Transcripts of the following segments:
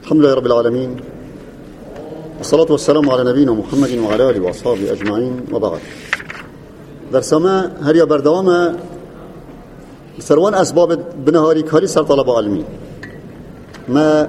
الحمد لله رب العالمين، والصلاة والسلام على نبينا محمد وعلى آله وأصحابه أجمعين، وبعد. درسما هريا بردوما سروان أسباب بنهاري كاري سر طلب علمي. ما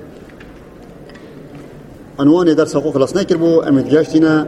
عنوان درس حقوق خلاص نكربو أمد جاشتنا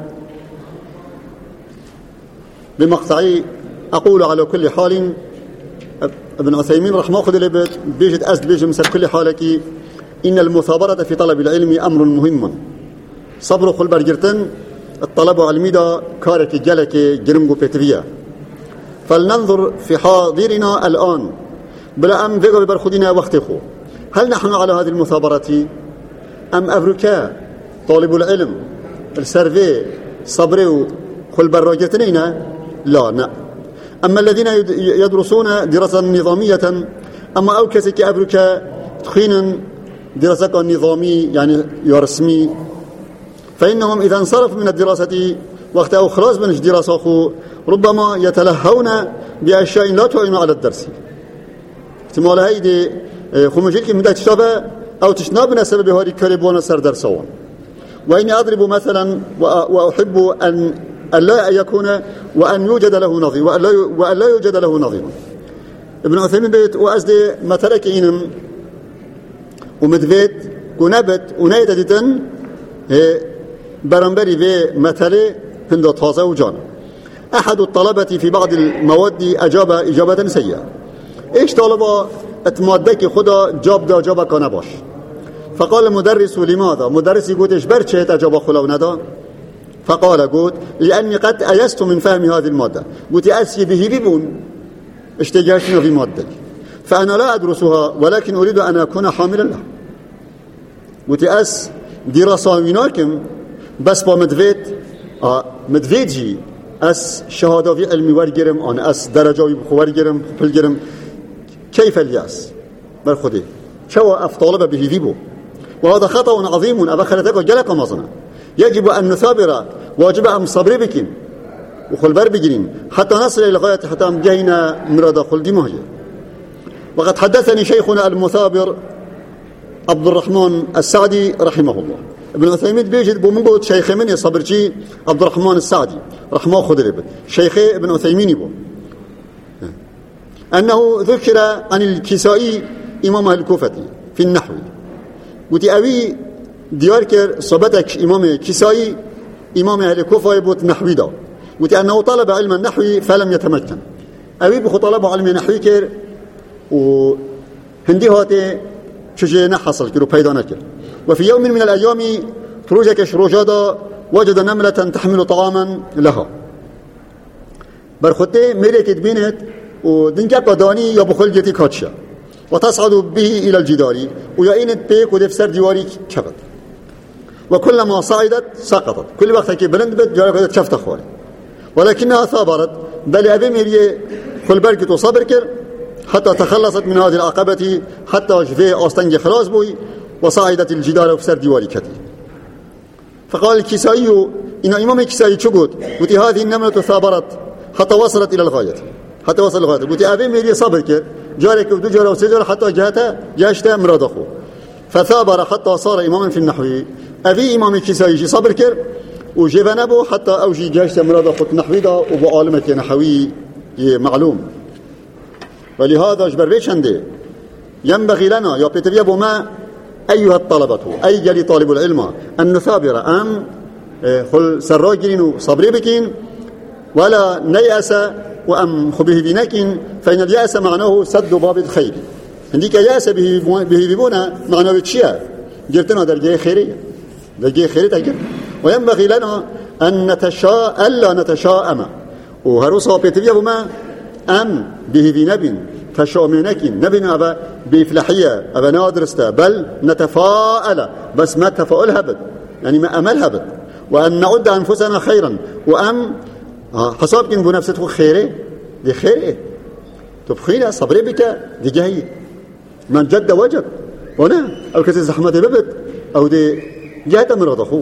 بمقطعي. أقول على كل حال ابن عثيمين رحمه الله لبت بيجد أسد بيجد مثل كل حالك إن المثابرة في طلب العلم أمر مهم. صبر خل برجرتن الطلب علمي دا كارك جلك جرمجو بيتريا. فلننظر في حاضرنا الآن بلا أم فيجو برخدنا وقتخو. هل نحن على هذه المثابرة أم أبركا طالب العلم السرفي صبروا خل برجرتنين؟ لا. أما الذين يدرسون دراسة نظامية، أما أو كسك أبركا تخين دراسة نظامي يعني رسمي، فإنهم إذا انصرفوا من الدراسة وقت أو خلاص من الدراسة ربما يتلهون بأشياء لا تعين على الدرس. احتمال هيدي خمجيلك من تشتبه أو تشنابنا سبب هذه الكريبون سر درسون. وإني أضرب مثلا وأحب أن لا يكون وأن يوجد له نظيم وأن لا يوجد له نظيم. ابن عثيمين بيت وأزدي مثلك إنم ومدفيت ونبت ونايدة برنبري في مثل هند طازة وجانا. أحد الطلبة في بعض المواد أجاب إجابة سيئة. إيش طلبة اتمادك خدا جاب كان باش. فقال المدرس لماذا؟ مدرس يقول إيش برشة أجاب خلاو ندا؟ فقال قلت لأني قد أيست من فهم هذه المادة. قلت أسي به بيبون اشتجاشنا في مادة، فأنا لا أدرسها ولكن أريد أن أكون حاملا لها. قلت أس دراسة ويناكم بس با مدفيدجي أس شهادة في علمي ورقرم أن أس درجة ورقرم بلقرم. كيف الياس برخدي شو أفطالب به فيبو، وهذا خطأ عظيم أبخلتك وجلك مظنا. يجب أن نثابر، واجب أن صبري بكين وخل بر بجرين حتى نصل إلى غاية حتى أمجينا مراد خلدي مهجة. وقد حدثني شيخنا المثابر عبد الرحمن السعدي رحمه الله. ابن عثيمين بيجد بومنقود شيخي من يصبرشي عبد الرحمن السعدي رحمه خضرب شيخي ابن عثيمين يبو أنه ذكر عن الكسائي إمام الكوفة في النحو. قلت أبي دياركر صبتك إمام كسائي إمام أهل الكوفة يبوت نحوي دا. قلت أنه طلب علم النحو فلم يتمكن. أبي بخو طلب علم النحوي كر وهندي هاتي شجينا حصل كرو بيدانا كر. وفي يوم من الأيام تروجك روجادا وجد نملة تحمل طعاما لها. برخطي ميريك بينت ودنجا قداني يبخل جتي كاتشا وتصعد به إلى الجدار ويأينت بيك ودفسر ديواري كبت. وكلما صعدت سقطت، كل وقت كي بلند بت جارك شفت خوالي، ولكنها ثابرت. بل أبي ميري خل بركت وصبر كر حتى تخلصت من هذه العقبة، حتى شفي أستنج خلاص بوي وصعدت الجدار وفسر ديواري كتي. فقال الكسائي إن إمام الكسائي شقود قلت هذه النملة ثابرت حتى وصلت إلى الغاية، حتى وصل الغاية. قلت أبي ميري صبر كر جارك ودو جار وسجر حتى جاشته مراد أخو، فثابر حتى صار إماما في النحو. أبي إمام الكسائي صبر كر وجبنبه حتى أوجي جاشته مراد أخو النحو دا وبو عالمة نحوي معلوم. ولهذا جبر بيشنده ينبغي لنا يا بيتبيا بما أيها الطلبة أي جلي طالب العلم أن نثابر أم خل سراجين صبري بكين ولا نيأس وأم خبه بنكين، فإن اليأس معناه سد باب الخير. عندك يأس به ببونا معناه بتشياء جرتنا درجة خيرية تجر. وينبغي لنا أن ألا نتشاءم وهرسها بيتبيا بما أم به بنبن تشاؤمنكين نبن أبا بفلحية أبا نادرستا، بل نتفاءل بس ما تفاؤل هبد يعني ما أمل هبد. وأن نعد أنفسنا خيرا وأم حسابك بنفسه خيره دي خيره تبخينا صبري بك دي جاي من جد وجب ولا أو كسي زحمة ببد أو دي جهة مرض أخوه.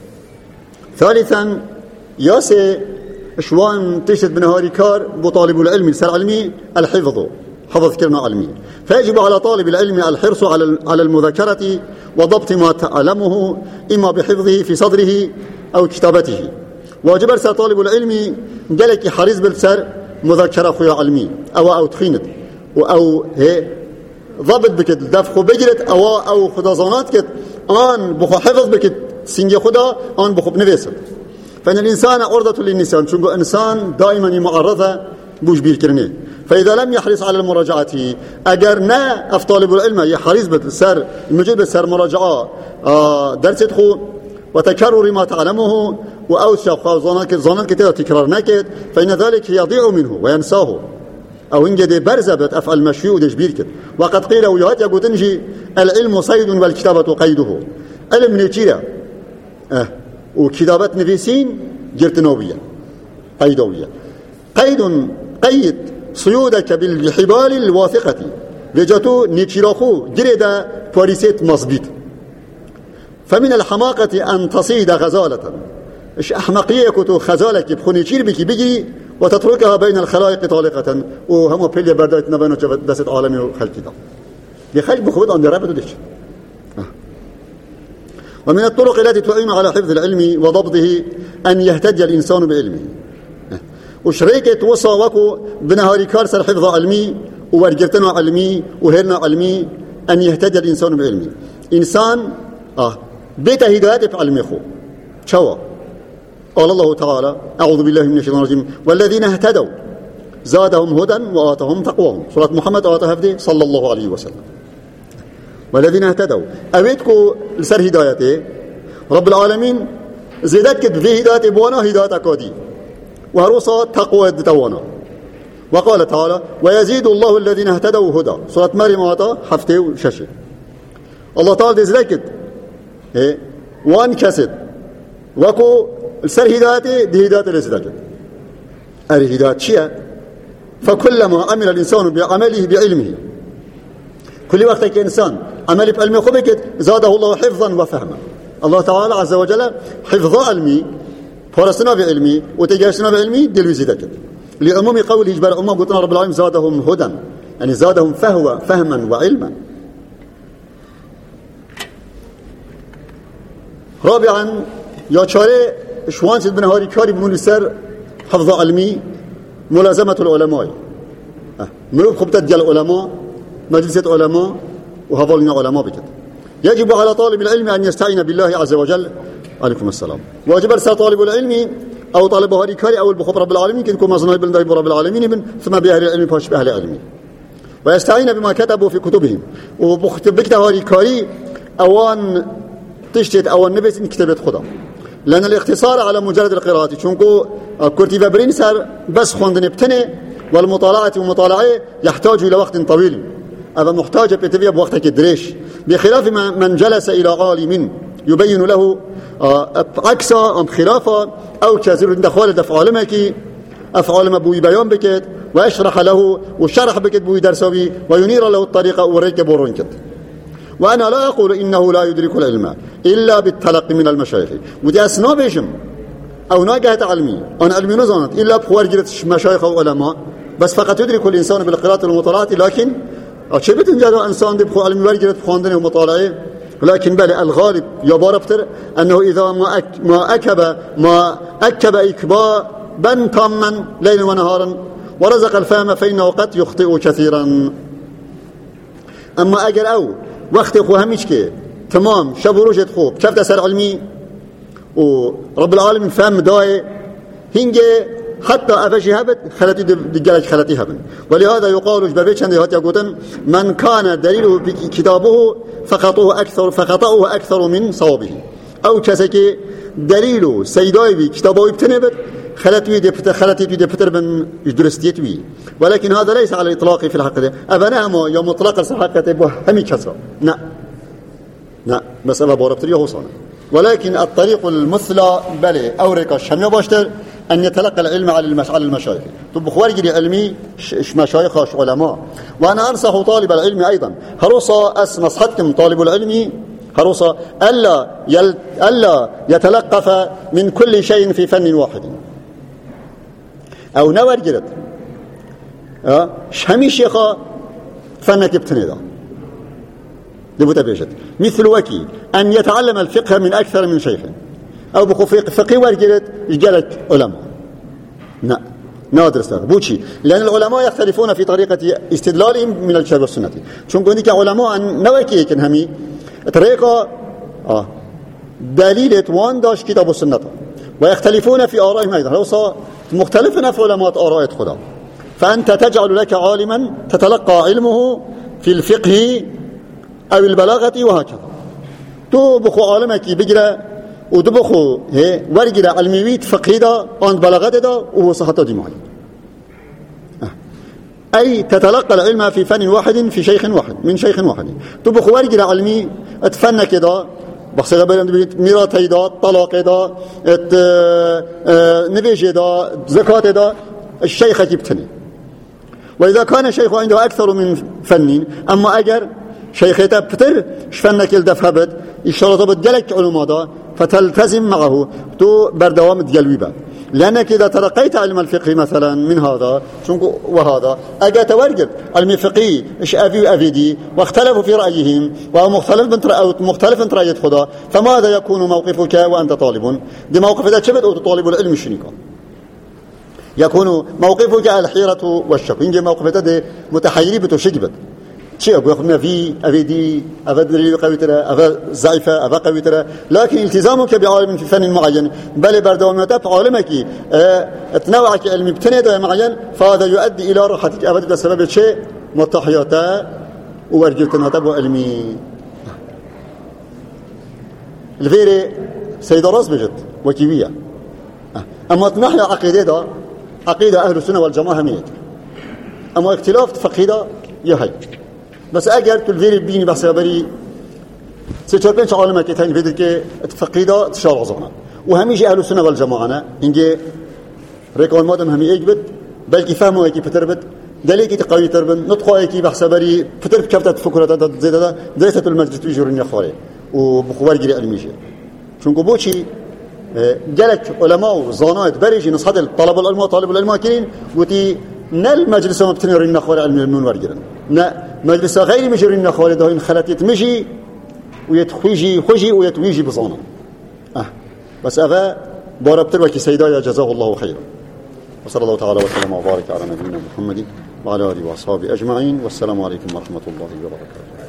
ثالثا ياسي شوان تشتد بنهاري كار بطالب العلم سر علمي الحفظ حفظ كلمة علمي. فيجب على طالب العلم الحرص على المذاكرة وضبط ما تعلمه إما بحفظه في صدره أو كتابته. واجب أرسل طالب العلم جلك حريص بالسر مذاكرة خويا علمي أو تخينت أو ضبط بكت دفخ بجرت أو خدازانات كت آن بخو حفظ بكت سنجي خدا آن بخو بنفسه. فإن الإنسان عرضة للنسيان، شنو إنسان دائما معرضة بوش بيركرني. فإذا لم يحرص على المراجعة أجرنا طالب العلم يحرص بالسر المجد بالسر مراجعة درس خو وتكرر ما تعلمه وأوسع ظنانك تكرار نكد، فإن ذلك يضيع منه وينساه أو إنجد برزبت أفعل مشي ودجبير كد. وقد قيل ويهات يقول تنجي العلم صيد والكتابة قيده. علم نتيرة وكتابة نفسين جرتنوبية قيدوية. قيد صيودك بالحبال الواثقة لجتو نتيراخو جرد باريسيت مصبيت. فمن الحماقة أن تصيد غزالة، إيش أحمقية كتو خزالك بخوني تشير بكي بيجي وتتركها بين الخلائق طالقة وهم بيلي بردات نبانو دست عالمي وخلقي دا لخلق بخوض أن درابة ديش. ومن الطرق التي تعين على حفظ العلم وضبطه أن يهتدي الإنسان بعلمه. وشريكة وصى وكو بنهاري كارسر حفظ علمي وورجرتنا علمي وهرنا علمي أن يهتدي الإنسان بعلمه. إنسان بيت هداية في علمه خو شوى. قال الله تعالى أعوذ بالله من الشيطان الرجيم والذين اهتدوا زادهم هدى وآتهم تقواهم. سورة محمد آتها فدي صلى الله عليه وسلم. والذين اهتدوا أبيتكو لسر هدايته رب العالمين زيدتك في هداية بوانا هداية كودي وهروسا تقوى الدتوانا. وقال تعالى ويزيد الله الذين اهتدوا هدى. سورة مريم آتا حفتي وشاشة. الله تعالى زيدتك وان كسد وكو السر هدايته دي هدايته لزيدتك الهداية شيء. فكلما عمل الإنسان بعمله بعلمه كل وقت كإنسان عمل بعلمه خبكت زاده الله حفظا وفهما. الله تعالى عز وجل حفظ علمي فرسنا بعلمي وتجاشنا بعلمي دل وزيدك لعموم قوله جبر أمم قلتنا رب العالمين زادهم هدى يعني زادهم فهما وعلما. رابعا يا شارع شوانس بن هاري كاري بمون السر حفظ علمي ملازمة العلماء. مروب خبتت ديال العلماء مجلسة علماء وهفالنا علماء بكت. يجب على طالب العلم أن يستعين بالله عز وجل. عليكم السلام. واجب أرسل طالب العلم أو طالب هاري كاري أو البخب رب العالمين كنكم مصنع بن دايب رب العالمين ثم بأهل العلم فاش بأهل العلم ويستعين بما كتبوا في كتبهم. وبكت هاري كاري أوان تشتت أوان نبس إن كتبت خدا لأن الاختصار على مجرد القراءة شونكو كرتيبا برينسر بس خوندن بتنه والمطالعة ومطالعة يحتاج إلى وقت طويل. هذا محتاج بتبيع بوقتك الدريش بخلاف من جلس إلى عالم يبين له عكس أم خلافة أو كثير من دخول دفعالمك أفعال بوي بيان بكت وأشرح له وشرح بكت بوي درسوي وينير له الطريقة وريك بورنكت. وأنا لا أقول إنه لا يدرك العلم إلا بالتلقي من المشايخ ودي أسنا بيشم أو ناقهة علمي أنا علمي نزانت إلا بخوار جرت مشايخ أو علماء بس فقط يدرك الإنسان بالقراءة والمطالعة. لكن أشبت إن جاء إنسان دي بخو علمي وارجرت بخواندنه ومطالعه. لكن بل الغالب يباربتر أنه إذا ما أكب إكبابا تاما ليلا ونهارا ورزق الفهم فإنه قد يخطئ كثيرا. أما أجل أو وقت أخو هميشك تمام شب وروجة خوب شفت أسر علمي ورب العالمين فهم داي هنجي حتى أفشي هبت خلتي دجالك خلتي هبن. ولهذا يقال جبابيت شندي هات يقولن من كان دليله كتابه فخطأه أكثر من صوابه. أو كسكي دليله سيداي بي كتابه بتنبت خلتي دي بتر من درستيت بي. ولكن هذا ليس على الإطلاق في الحقيقة. أبناهم يوم مطلق الحقيقة به همي كسر لا مسألة بوربتريه وصانا. ولكن الطريق المثلى بلي أوريك الشمية باشتر أن يتلقى العلم على المشايخ. طب خوارج علمي مشايخ علماء. وأنا أنصح طالب العلم أيضا هروسا نصحتكم طالب العلم هروسا ألا يتلقف من كل شيء في فن واحد أو نورجرت شمي شيخا فنك بتنيدا دبوتا بيجت مثل وكي أن يتعلم الفقه من أكثر من شيخ أو بخو فقه ورجلت جلت علماء نادر استغرب بوشي لأن العلماء يختلفون في طريقة استدلالهم من الكتاب والسنة چون قلنا كعلماء نوكي كن همي طريقة دليل وان داش كتاب والسنة ويختلفون في آرائهم أيضا لو مختلفنا في علماء آراء خدا فأنت تجعل لك عالما تتلقى علمه في الفقه أو البلاغة وهكذا تو بخو عالمك بجرى ودبخو ورجل علميت فقه دا عند بلاغة دا وهو صحته دي معي أي تتلقى العلم في فن واحد في شيخ واحد من شيخ واحد تبخو ورجل علمي اتفن كده بخصيغة بلند ميراثي دا طلاق دا نبيج دا زكاة دا الشيخ يبتني وإذا كان الشيخ عنده أكثر من فن أما أجر شيخيته بتر شفنك الدفهبت الشرطة بتجلك علماء دا فتلتزم معه تو بردوام تجلويبه لأنك إذا ترقيت علم الفقه مثلا من هذا وهذا أجا تورجل علم الفقه إيش أبي وأبيدي واختلفوا في رأيهم وهو مختلف انت رأيت خدا فماذا يكون موقفك وأنت طالب دي موقف إذا شبت أو طالب العلم الشنيكا يكون موقفك الحيرة والشك إنجي موقف إذا متحيري بتشجبت شيء أبو يقولنا في أبيدي أبدري قوي ترى أبا ضعيفة أبا قوي ترى لكن التزامك بعالم في فن معين بل بردواميتك عالمك تنوعك علمي بتنيد معين فهذا يؤدي إلى راحتك أبدا بسبب شيء متحياته وورجلتنا تبو علمي الفيري سيد راس بجد وكيوية أما تنحي عقيدة أهل السنة والجماعة ميت أما اختلاف فقيدة يهي بس اگر تو الفيري بيني بحسابري سيتشاربين عالمه كتاني فيدر كي تفقيده تشار عظانا وهميجي اهل السنه والجماعه انجي ريكون مادم همي اجبت بلكي فهموا اكي بتربت دليكي تقوي تربن نطقوا اكي بحسابري بترب كبتت فكره زياده درست المسجد يجرني خوري وبخوار جري علميجي چونكو بوشي جلك علماء زانات بريجي نصحد طلب العلماء كرين وتي نل مجلس ما بتنيرين نخور علم من ورجرن مجلس غير مجرين نخور ده خلت يتمشي ويتخويجي ويتويجي بصانه بس أغا باربتر وكي سيدايا جزاه الله خيرا وصلى الله تعالى وسلم وبارك على نبينا محمد وعلى آله وأصحابه أجمعين والسلام عليكم ورحمة الله وبركاته.